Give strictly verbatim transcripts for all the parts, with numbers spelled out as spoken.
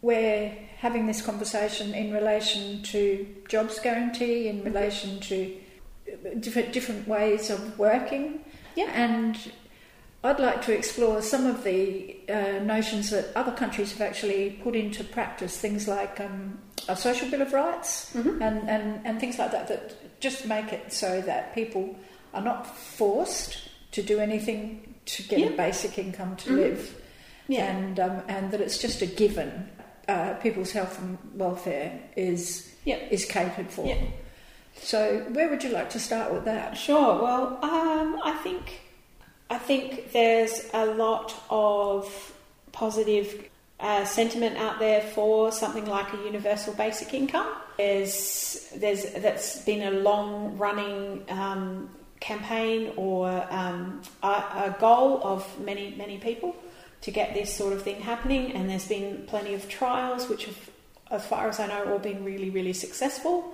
we're having this conversation in relation to jobs guarantee, in relation to different different ways of working. Yeah. And I'd like to explore some of the uh, notions that other countries have actually put into practice, things like um, a social bill of rights mm-hmm. and, and, and things like that, that just make it so that people are not forced to do anything to get yeah. a basic income to mm-hmm. live, yeah. and um, and that it's just a given. Uh, people's health and welfare is yeah. is catered for. Yeah. So where would you like to start with that? Sure. Well, um, I think I think there's a lot of positive uh, sentiment out there for something like a universal basic income. There's there's that's been a long running um, campaign or um, a, a goal of many many people to get this sort of thing happening, and there's been plenty of trials which have, as far as I know, all been really really successful.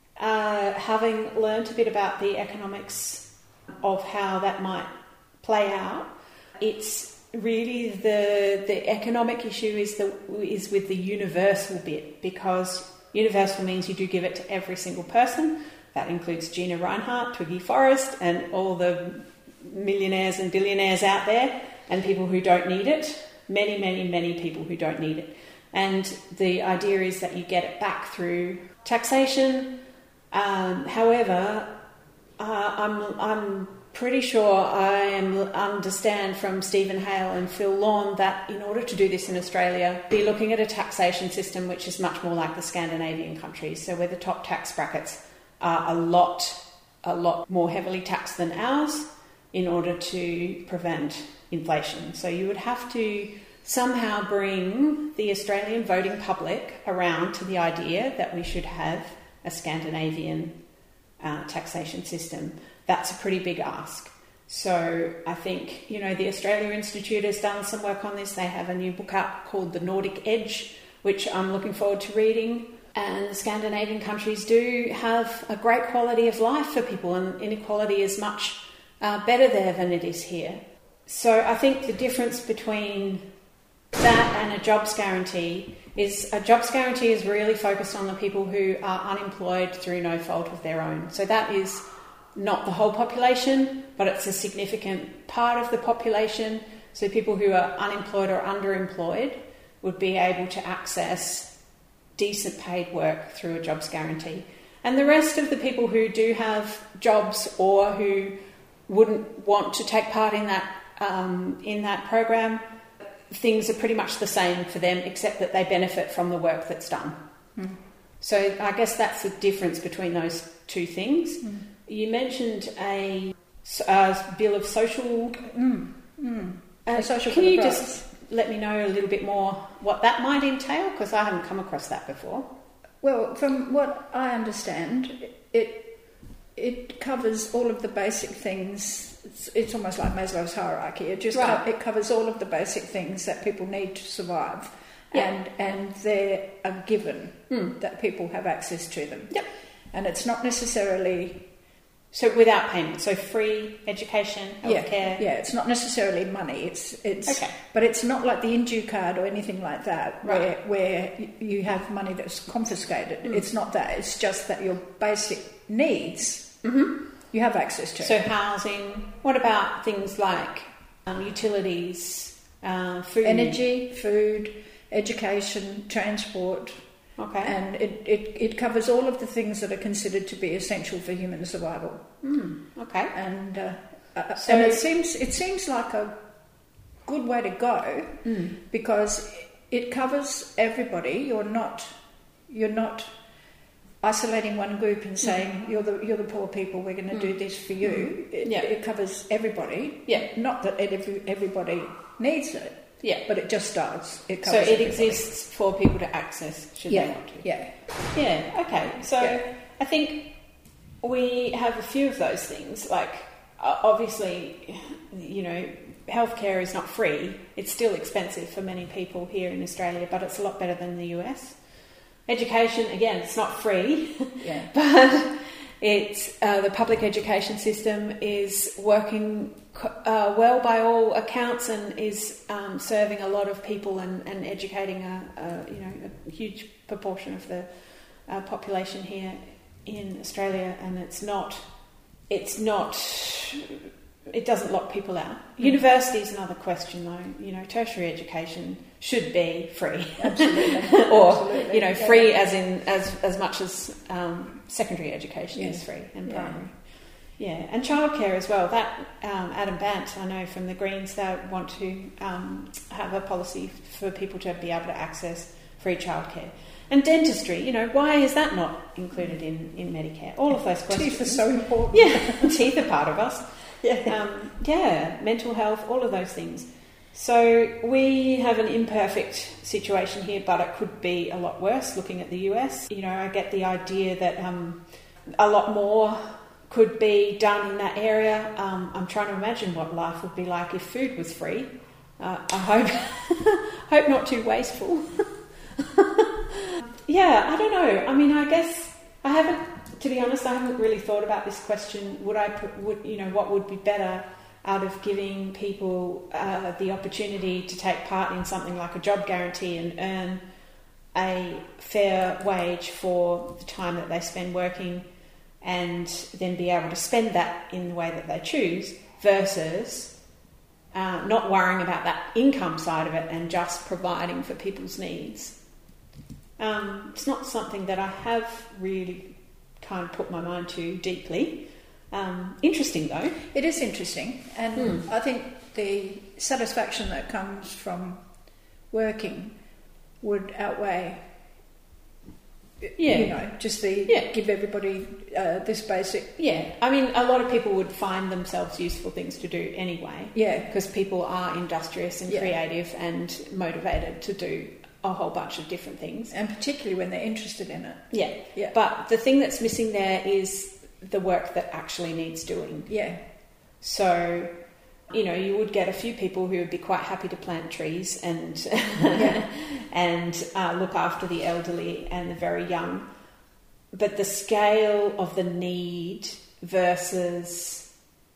Uh, having learnt a bit about the economics of how that might play out, it's really the the economic issue is the is with the universal bit, because universal means you do give it to every single person. That includes Gina Rinehart, Twiggy Forrest, and all the millionaires and billionaires out there, and people who don't need it. Many, many, many people who don't need it. And the idea is that you get it back through taxation. Um, however, uh, I'm I'm pretty sure I am understand from Stephen Hale and Phil Lawn that in order to do this in Australia, be looking at a taxation system which is much more like the Scandinavian countries, so where the top tax brackets are a lot, a lot more heavily taxed than ours in order to prevent inflation. So you would have to somehow bring the Australian voting public around to the idea that we should have a Scandinavian uh, taxation system. That's a pretty big ask. So I think, you know, the Australia Institute has done some work on this. They have a new book out called The Nordic Edge, which I'm looking forward to reading. And the Scandinavian countries do have a great quality of life for people, and inequality is much uh, better there than it is here. So I think the difference between that and a jobs guarantee is a jobs guarantee is really focused on the people who are unemployed through no fault of their own. So that is not the whole population, but it's a significant part of the population. So people who are unemployed or underemployed would be able to access decent paid work through a jobs guarantee. And the rest of the people who do have jobs or who wouldn't want to take part in that um, in that program, things are pretty much the same for them, except that they benefit from the work that's done. Mm. So I guess that's the difference between those two things. Mm. You mentioned a, a bill of social... Mm. Mm. Uh, a social can bill you of just rights. Let me know a little bit more what that might entail? Because I haven't come across that before. Well, from what I understand, it it covers all of the basic things. It's, it's almost like Maslow's hierarchy. It just right. co- it covers all of the basic things that people need to survive, yep. and and they're a given mm. that people have access to them. Yep. And it's not necessarily... So without payment, so free education, healthcare. Yeah, yeah, it's not necessarily money. It's it's, okay. But it's not like the Indue card or anything like that, right. where where you have money that's confiscated. Mm. It's not that. It's just that your basic needs mm-hmm. you have access to. So housing. What about things like um, utilities, uh, food, energy, food, education, transport. Okay. And it, it, it covers all of the things that are considered to be essential for human survival. Mm, okay. And uh, uh, so and it seems it seems like a good way to go mm. because it covers everybody. You're not you're not isolating one group and saying mm. you're the you're the poor people. We're going to mm. do this for you. Mm. It, yeah. it covers everybody. Yeah. Not that every, everybody needs it. Yeah, but it just does. It so covers it everybody. exists for people to access should yeah, they want to. Yeah, yeah. Okay, so yeah. I think we have a few of those things. Like uh, obviously, you know, healthcare is not free. It's still expensive for many people here in Australia, but it's a lot better than the U S. Education, again, it's not free, yeah, but It's uh, the public education system is working uh, well by all accounts and is um, serving a lot of people and, and educating a, a you know a huge proportion of the uh, population here in Australia. And it's not, it's not, it doesn't lock people out. Mm. University is another question, though. You know, tertiary education should be free, absolutely, or absolutely. you know, free yeah. as in as as much as um, secondary education yes. is free and yeah. primary. Yeah, and childcare as well. That um, Adam Bant, I know from the Greens, they want to um, have a policy for people to be able to access free childcare. And dentistry, you know, why is that not included in, in Medicare? All of those questions. Teeth are so important. Yeah, teeth are part of us. Yeah. Um, yeah, mental health, all of those things. So we have an imperfect situation here, but it could be a lot worse looking at the U S. You know, I get the idea that um, a lot more could be done in that area. Um, I'm trying to imagine what life would be like if food was free. Uh, I hope, hope not too wasteful. Yeah, I don't know. I mean, I guess I haven't, to be honest, I haven't really thought about this question. Would I put, would, you know, what would be better out of giving people uh, the opportunity to take part in something like a job guarantee and earn a fair wage for the time that they spend working and then be able to spend that in the way that they choose versus uh, not worrying about that income side of it and just providing for people's needs. Um, it's not something that I have really kind of put my mind to deeply. Um, interesting though. It is interesting, and hmm. I think the satisfaction that comes from working would outweigh, yeah. you know, just the yeah. give everybody uh, this basic. Yeah, I mean, a lot of people would find themselves useful things to do anyway. Yeah, because people are industrious and yeah. creative and motivated to do a whole bunch of different things, and particularly when they're interested in it. Yeah, yeah. But the thing that's missing there is the work that actually needs doing. Yeah. So, you know, you would get a few people who would be quite happy to plant trees and yeah. and uh, look after the elderly and the very young. But the scale of the need versus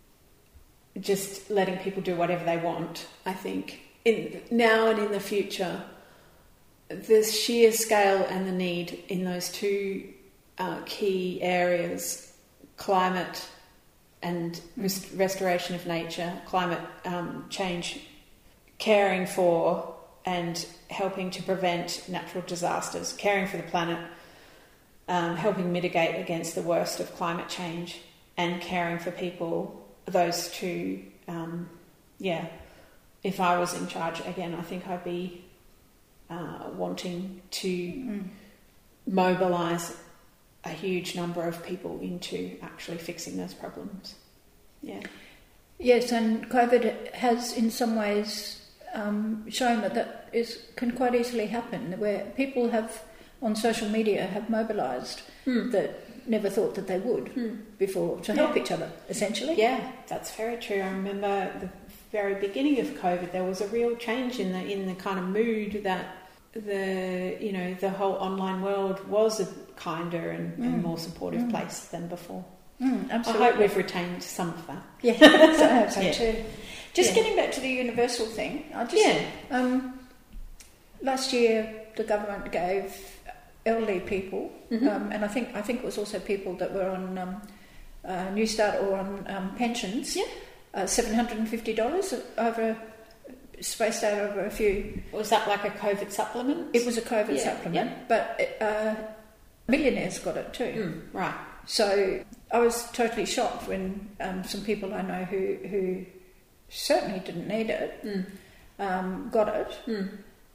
just letting people do whatever they want, I think, in now and in the future, the sheer scale and the need in those two uh, key areas, climate and rest- restoration of nature, climate um, change, caring for and helping to prevent natural disasters, caring for the planet, um, helping mitigate against the worst of climate change, and caring for people, those two, um, yeah, if I was in charge, again, I think I'd be uh, wanting to mm. mobilise a huge number of people into actually fixing those problems. Yeah. Yes, and COVID has in some ways um, shown that that is can quite easily happen, where people have on social media have mobilised mm. that never thought that they would mm. before to help yeah. each other, essentially. Yeah, that's very true. I remember the very beginning of COVID, there was a real change in the in the kind of mood that the you know the whole online world was a kinder and, mm. and more supportive mm. place than before. Mm, absolutely. I hope we've retained some of that. Yeah, so I hope so yeah. too. Just yeah. getting back to the universal thing, I just yeah. um, last year the government gave elderly people, mm-hmm. um, and I think I think it was also people that were on um, uh, New Start or on um, pensions, yeah. uh, seven hundred and fifty dollars over. Spaced out over a few. Was that like a COVID supplement? It was a COVID yeah, supplement, yeah. but uh, millionaires got it too. Mm, right. So I was totally shocked when um, some people I know who who certainly didn't need it mm. um, got it. Mm.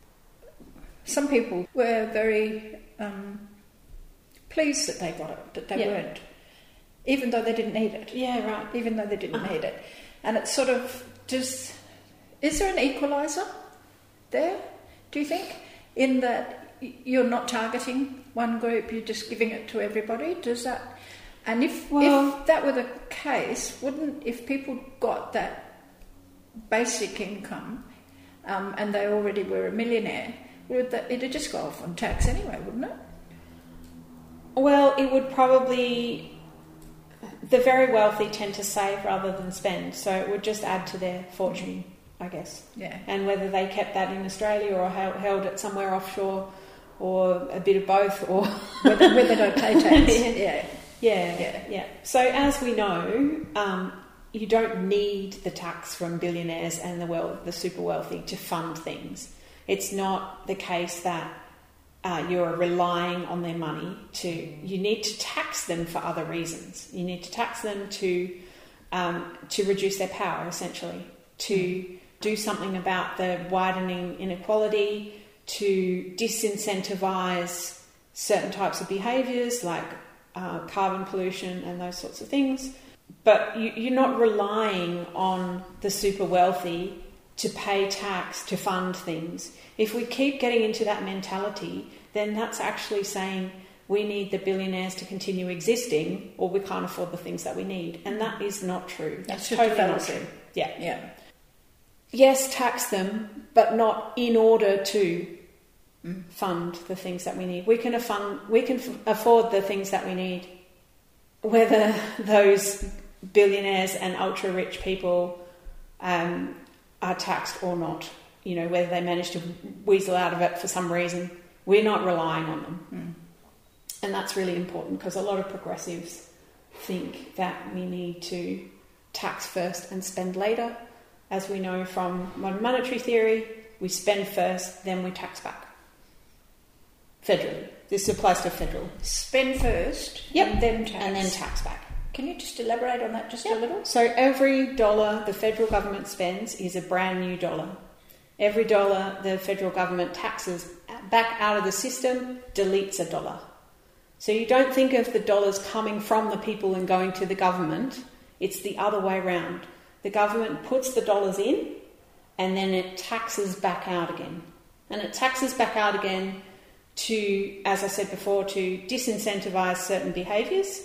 Some people were very um, pleased that they got it, that they yeah. weren't, even though they didn't need it. Yeah, right. Even though they didn't uh-huh. need it, and it's sort of just. Is there an equaliser there, do you think, in that you're not targeting one group, you're just giving it to everybody? Does that... And if, well, if that were the case, wouldn't... If people got that basic income um, and they already were a millionaire, would that, it'd just go off on tax anyway, wouldn't it? Well, it would probably... the very wealthy tend to save rather than spend, so it would just add to their fortune, I guess. Yeah. And whether they kept that in Australia or held, held it somewhere offshore, or a bit of both, or whether, whether they pay tax. yeah. yeah. Yeah, yeah, yeah. So as we know, um, you don't need the tax from billionaires and the well, the super wealthy to fund things. It's not the case that uh, you're relying on their money to. You need to tax them for other reasons. You need to tax them to um, to reduce their power, essentially, to mm. do something about the widening inequality, to disincentivize certain types of behaviours like uh, carbon pollution and those sorts of things. But you, you're not relying on the super wealthy to pay tax to fund things. If we keep getting into that mentality, then that's actually saying we need the billionaires to continue existing, or we can't afford the things that we need. And that is not true. That's totally not true. Yeah. Yeah. Yes, tax them, but not in order to mm. fund the things that we need. We can fund, we can f- afford the things that we need, whether those billionaires and ultra rich people um, are taxed or not. You know, whether they manage to weasel out of it for some reason, we're not relying on them. Mm. And that's really important, because a lot of progressives think that we need to tax first and spend later. As we know from modern monetary theory, we spend first, then we tax back. Federally. This applies to federal. Spend first, yep. and then tax. And then tax back. Can you just elaborate on that just yep. a little? So every dollar the federal government spends is a brand new dollar. Every dollar the federal government taxes back out of the system deletes a dollar. So you don't think of the dollars coming from the people and going to the government. It's the other way around. The government puts the dollars in, and then it taxes back out again. And it taxes back out again to, as I said before, to disincentivize certain behaviours,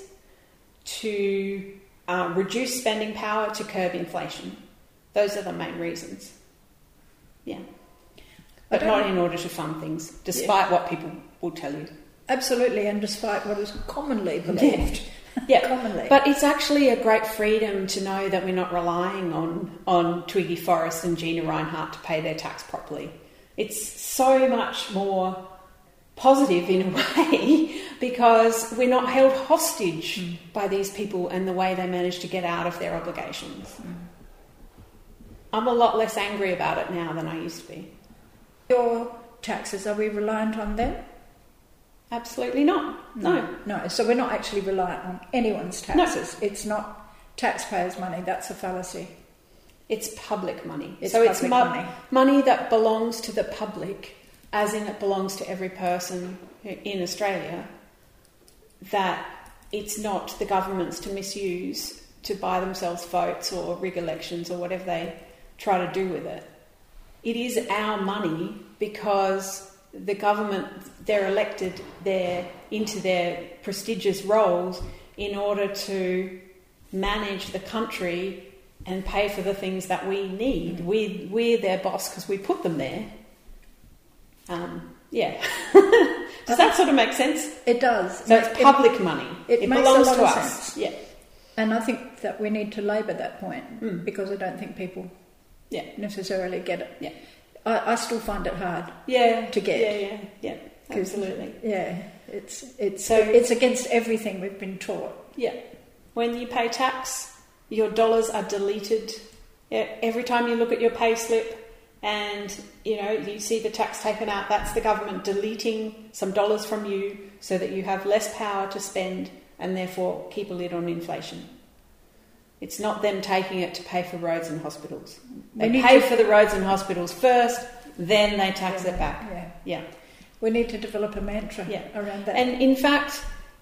to uh, reduce spending power, to curb inflation. Those are the main reasons. Yeah. But not in order to fund things, despite yeah. what people will tell you. Absolutely, and despite what is commonly believed. Yeah, commonly. But it's actually a great freedom to know that we're not relying on, on Twiggy Forrest and Gina Reinhart to pay their tax properly. It's so much more positive in a way, because we're not held hostage mm. by these people and the way they manage to get out of their obligations. Mm. I'm a lot less angry about it now than I used to be. Your taxes, are we reliant on them? Absolutely not. No. No. No. So we're not actually reliant on anyone's taxes. No. It's not taxpayers' money. That's a fallacy. It's public money. It's so public it's mo- money. money that belongs to the public, as in it belongs to every person in Australia, that it's not the government's to misuse to buy themselves votes or rig elections or whatever they try to do with it. It is our money because the government, they're elected there into their prestigious roles in order to manage the country and pay for the things that we need. Mm. We, we're their boss because we put them there. Um, yeah. Does that sort of make sense? It does. So it's public it, money. It, it makes belongs a lot to of us. Sense. Yeah. And I think that we need to labour that point mm. because I don't think people yeah. necessarily get it. Yeah. I, I still find it hard yeah. to get. Yeah, yeah, yeah. Absolutely. Yeah. It's it's so, it's against everything we've been taught. Yeah. When you pay tax, your dollars are deleted. Every time you look at your pay slip and, you know, you see the tax taken out, that's the government deleting some dollars from you so that you have less power to spend and therefore keep a lid on inflation. It's not them taking it to pay for roads and hospitals. They pay to... for the roads and hospitals first, then they tax yeah, it back. Yeah. yeah. We need to develop a mantra yeah. around that. And in fact,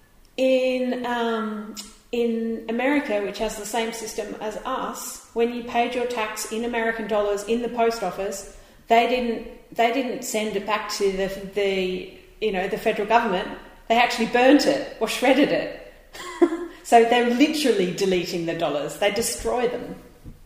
in um, in America, which has the same system as us, when you paid your tax in American dollars in the post office, they didn't they didn't send it back to the the you know the federal government. They actually burnt it or shredded it. So they're literally deleting the dollars. They destroy them.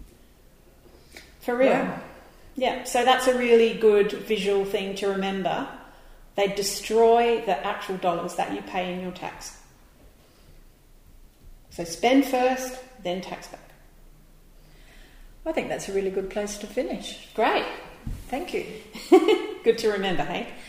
For real. Wow. Yeah, so that's a really good visual thing to remember. They destroy the actual dollars that you pay in your tax. So spend first, then tax back. I think that's a really good place to finish. Great. Thank you. Good to remember, Hank.